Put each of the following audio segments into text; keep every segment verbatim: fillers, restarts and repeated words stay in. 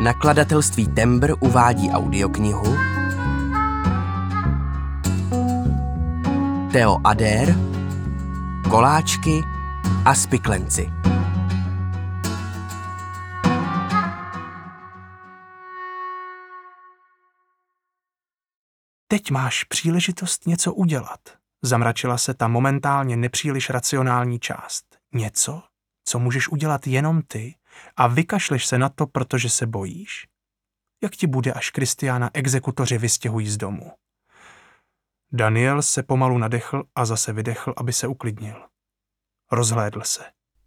Nakladatelství Tembr uvádí audioknihu Theo Adér, Koláčky a spiklenci. Teď máš příležitost něco udělat, zamračila se ta momentálně nepříliš racionální část. Něco, co můžeš udělat jenom ty a vykašleš se na to, protože se bojíš? Jak ti bude, až Kristiána exekutoři vystěhují z domu? Daniel se pomalu nadechl a zase vydechl, aby se uklidnil. Rozhlédl se.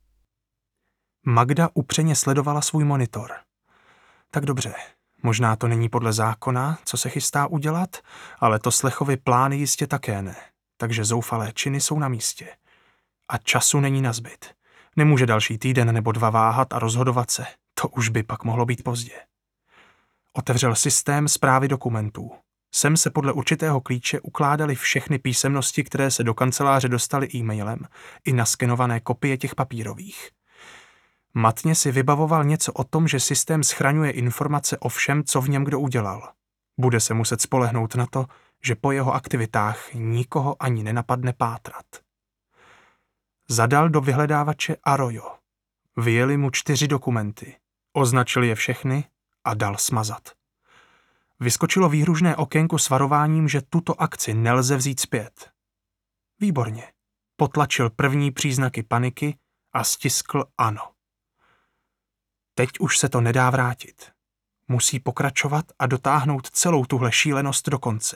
Magda upřeně sledovala svůj monitor. Tak dobře, možná to není podle zákona, co se chystá udělat, ale to Slechovy plány jistě také ne, takže zoufalé činy jsou na místě. A času není nazbyt. Nemůže další týden nebo dva váhat a rozhodovat se, to už by pak mohlo být pozdě. Otevřel systém správy dokumentů. Sem se podle určitého klíče ukládaly všechny písemnosti, které se do kanceláře dostaly e-mailem, i naskenované kopie těch papírových. Matně si vybavoval něco o tom, že systém schraňuje informace o všem, co v něm kdo udělal. Bude se muset spolehnout na to, že po jeho aktivitách nikoho ani nenapadne pátrat. Zadal do vyhledávače Arroyo. Vyjeli mu čtyři dokumenty. Označil je všechny a dal smazat. Vyskočilo výhružné okénko s varováním, že tuto akci nelze vzít zpět. Výborně. Potlačil první příznaky paniky a stiskl ano. Teď už se to nedá vrátit. Musí pokračovat a dotáhnout celou tuhle šílenost do konce.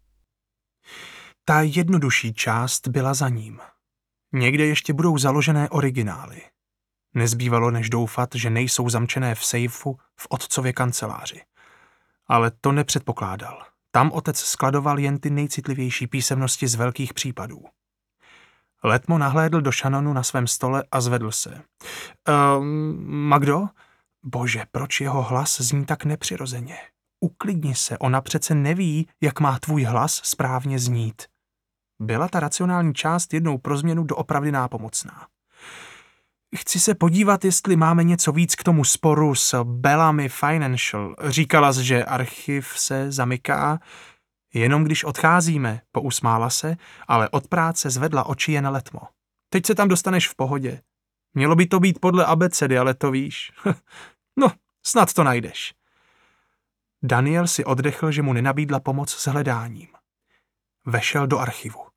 Ta jednodušší část byla za ním. Někde ještě budou založené originály. Nezbývalo než doufat, že nejsou zamčené v sejfu v otcově kanceláři. Ale to nepředpokládal. Tam otec skladoval jen ty nejcitlivější písemnosti z velkých případů. Letmo nahlédl do šanonu na svém stole a zvedl se. Ehm, Magdo? Bože, proč jeho hlas zní tak nepřirozeně? Uklidni se, ona přece neví, jak má tvůj hlas správně znít. Byla ta racionální část jednou pro změnu doopravdy nápomocná. Chci se podívat, jestli máme něco víc k tomu sporu s Bellamy Financial. Říkala jsi, že archiv se zamyká. Jenom když odcházíme, pousmála se, ale od práce zvedla oči jen letmo. Teď se tam dostaneš v pohodě. Mělo by to být podle abecedy, ale to víš. No, snad to najdeš. Daniel si oddechl, že mu nenabídla pomoc s hledáním. Vešel do archivu.